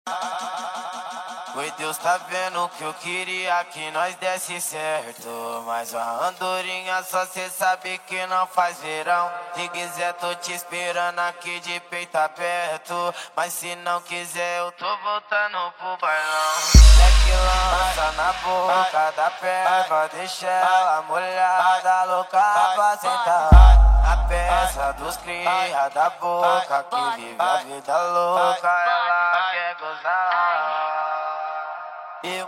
Oi, Deus tá vendo que eu queria que nós desse certo, mas a andorinha só cê sabe que não faz verão. Se quiser tô te esperando aqui de peito aberto, mas se não quiser eu tô voltando pro bailão. É que lança na boca da perna, deixa ela molhada, louca pra sentar. A peça dos cria da boca que vive a vida louca, ela quer gozar. Eu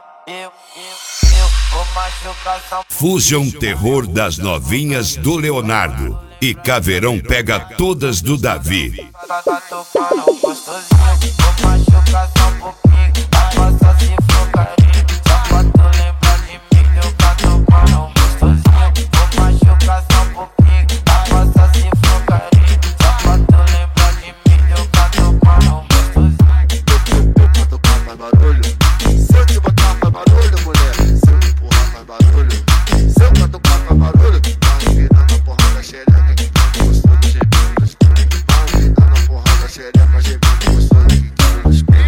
vou machucar São Fusion Terror das novinhas do Leonardo e Caveirão pega todas do Davi. Tá tocando gostosinho, vou machucar só um pouquinho, a costa se for carinho, só pra tu lembrar de mim, eu tá tocando gostosinho, vou machucar só um pouquinho, a costa se for carinho, só pra tu lembrar de mim, eu tá tocando gostosinho. Pra tocar faz barulho, se eu te botar faz barulho, mulher, se eu te empurrar faz barulho, se eu pra tocar faz barulho, vai virando a porra da xereca, que tá gostoso de jeito no escuro, vai virando a porra da xereca, gemendo gostoso que quero no escuro.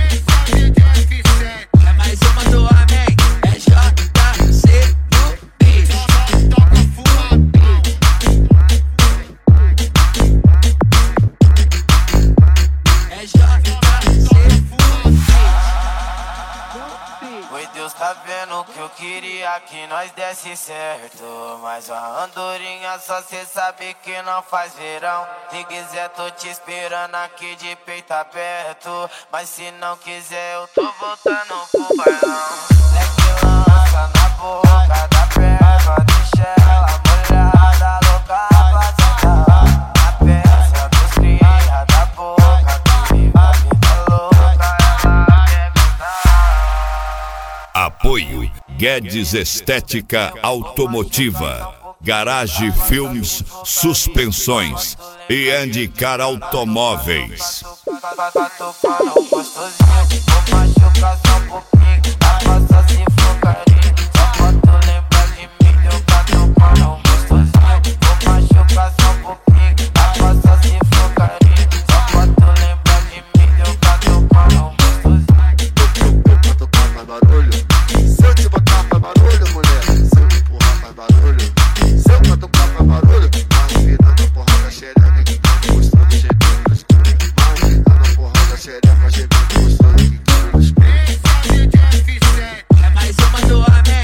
É mais uma do amém, é JC no beat. Toca fumadão. É JC fumadão. Oi, Deus tá vendo que eu queria que nós desse certo, mas a andorinha só cê sabe que não faz verão. Se quiser tô te esperando aqui de peito aberto, mas se não quiser eu tô voltando pro bailão. É que lança na boca da perna, deixa ela molhada, louca pra sentar. A peça dos cria da boca que vive a vida louca, ela quer gozar. Apoio Guedes Estética Automotiva, Garage Filmes Suspensões e Andicar Automóveis. Tá tocando gostosinho, vou machucar só um pouquinho, a costa se for carinho, só pra tu lembrar de mim, eu tá tocando gostosinho, vou machucar só um pouquinho, a costa se for carinho, só pra tu lembrar de mim, eu tá tocando gostosinho. Pra tocar faz barulho, se eu te botar faz barulho, mulher, se eu te empurrar faz barulho, se eu pra tocar faz barulho, vai virando a porra da xereca, que tá gostoso de jeito no escuro, vai virando a porra da xereca, gemendo gostoso que quero no escuro. É mais uma do amém.